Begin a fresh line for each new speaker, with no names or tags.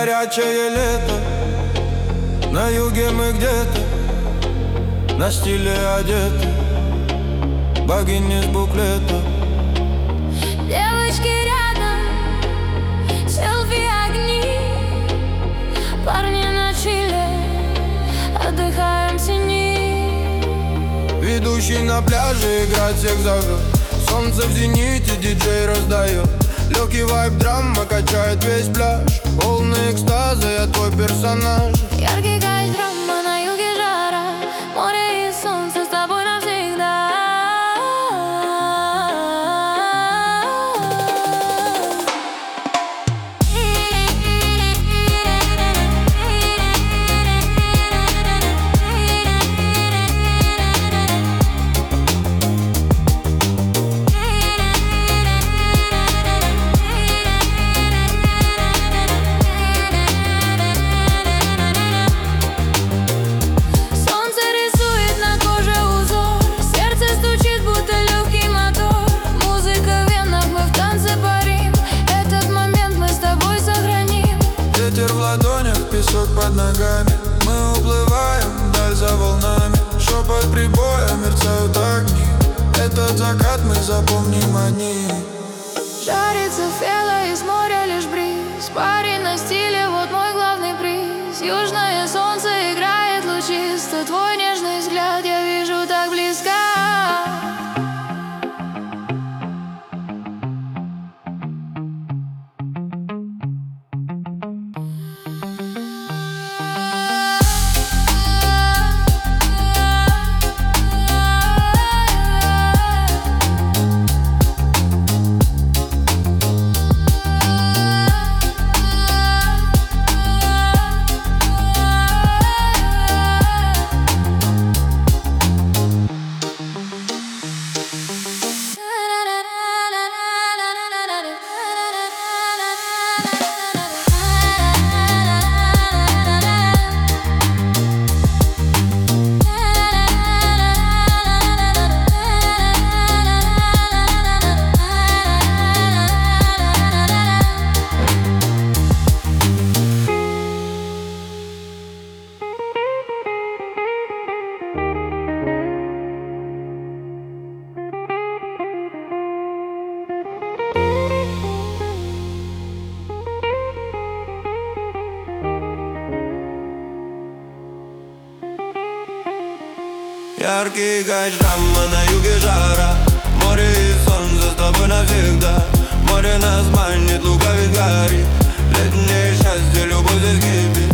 горячее лето. На юге мы где-то на стиле одеты, богини с буклета.
Девочки рядом, селфи, огни. Парни на чиле, отдыхаем в тени.
Ведущий на пляже играет всех зовет. Солнце в зените, диджей раздает. Легкий вайб, драма качает весь пляж. Полный экстаза, я твой персонаж.
Яркий кайф, драма, на юге жара. Море и солнце с тобой навсегда.
Ветер в ладонях, песок под ногами. Мы уплываем вдаль за волнами. Шепот прибоя, мерцают огни. Этот закат мы запомним одни.
Жарится фела, из моря лишь бриз. Парень на стиле, вот мой главный приз. Южное солнце играет лучисто. Твой нежный взгляд я вижу так близко.
Яркий кайф, драма, на юге жара. Море и солнце с тобой навсегда. Море нас манит, лукавит горит. Летнее счастье, любовь здесь кипит.